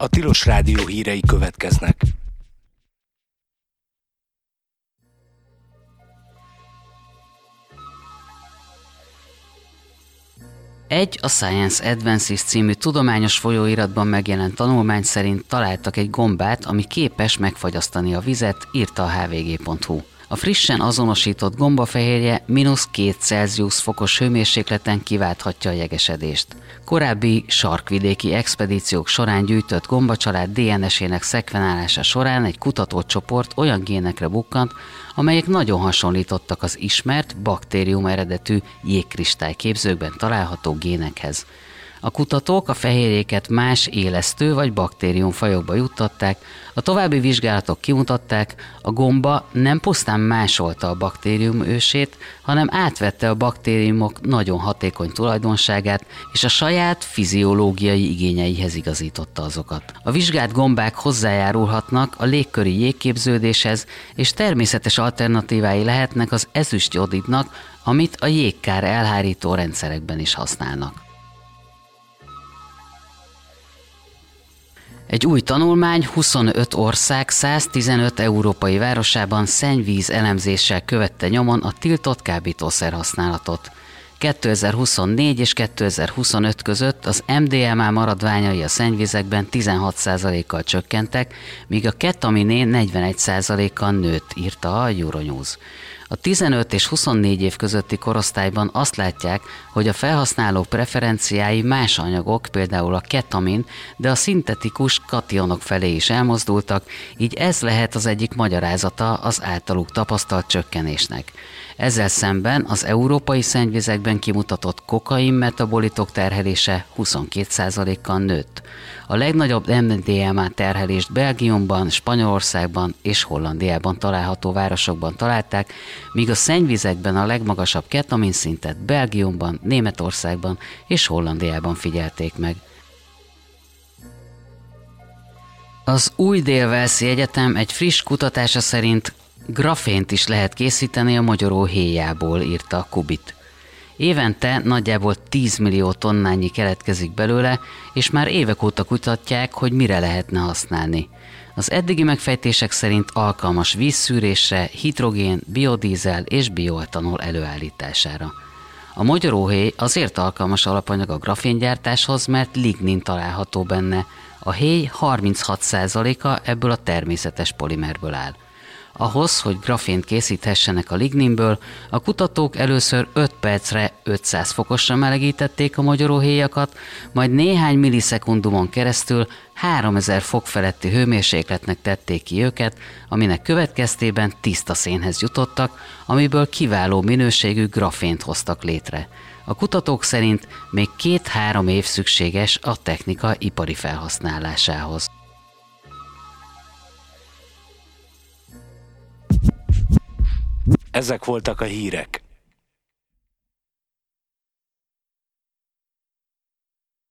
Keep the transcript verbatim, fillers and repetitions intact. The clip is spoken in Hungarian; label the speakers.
Speaker 1: A Tilos Rádió hírei következnek.
Speaker 2: Egy a Science Advances című tudományos folyóiratban megjelent tanulmány szerint találtak egy gombát, ami képes megfagyasztani a vizet, írta a há vé gé pont hú. A frissen azonosított gombafehérje mínusz két Celsius fokos hőmérsékleten kiválthatja a jegesedést. Korábbi sarkvidéki expedíciók során gyűjtött gombacsalád dé en es-ének szekvenálása során egy kutatócsoport olyan génekre bukkant, amelyek nagyon hasonlítottak az ismert, baktérium eredetű jégkristályképzőkben található génekhez. A kutatók a fehérjéket más élesztő vagy baktériumfajokba juttatták, a további vizsgálatok kimutatták, a gomba nem pusztán másolta a baktérium ősét, hanem átvette a baktériumok nagyon hatékony tulajdonságát, és a saját fiziológiai igényeihez igazította azokat. A vizsgált gombák hozzájárulhatnak a légköri jégképződéshez, és természetes alternatívái lehetnek az ezüstjodidnak, amit a jégkár elhárító rendszerekben is használnak. Egy új tanulmány huszonöt ország száztizenöt európai városában szennyvíz elemzéssel követte nyomon a tiltott kábítószer használatot. kétezer-huszonnégy és kétezer-huszonöt között az em dé em á maradványai a szennyvizekben tizenhat százalékkal csökkentek, míg a ketaminén negyvenegy százalékkal nőtt, írta a Euronews. A tizenöt és huszonnégy év közötti korosztályban azt látják, hogy a felhasználók preferenciái más anyagok, például a ketamin, de a szintetikus kationok felé is elmozdultak, így ez lehet az egyik magyarázata az általuk tapasztalt csökkenésnek. Ezzel szemben az európai szennyvizekben kimutatott kokain metabolitok terhelése huszonkét százalékkal nőtt. A legnagyobb em dé em á terhelést Belgiumban, Spanyolországban és Hollandiában található városokban találták, míg a szennyvizekben a legmagasabb ketamin szintet Belgiumban, Németországban és Hollandiában figyelték meg. Az új Dél-Walesi Egyetem egy friss kutatása szerint grafént is lehet készíteni a mogyoró héjából, írta a Kubit. Évente nagyjából tíz millió tonnányi keletkezik belőle, és már évek óta kutatják, hogy mire lehetne használni. Az eddigi megfejtések szerint alkalmas vízszűrésre, hidrogén, biodízel és bioetanol előállítására. A mogyoróhéj azért alkalmas alapanyag a graféngyártáshoz, mert lignin található benne. A héj harminchat százaléka ebből a természetes polimerből áll. Ahhoz, hogy grafént készíthessenek a ligninből, a kutatók először öt percre ötszáz fokosra melegítették a mogyoróhéjakat, majd néhány millisekundumon keresztül háromezer fok feletti hőmérsékletnek tették ki őket, aminek következtében tiszta szénhez jutottak, amiből kiváló minőségű grafént hoztak létre. A kutatók szerint még két-három év szükséges a technika ipari felhasználásához.
Speaker 1: Ezek voltak a hírek.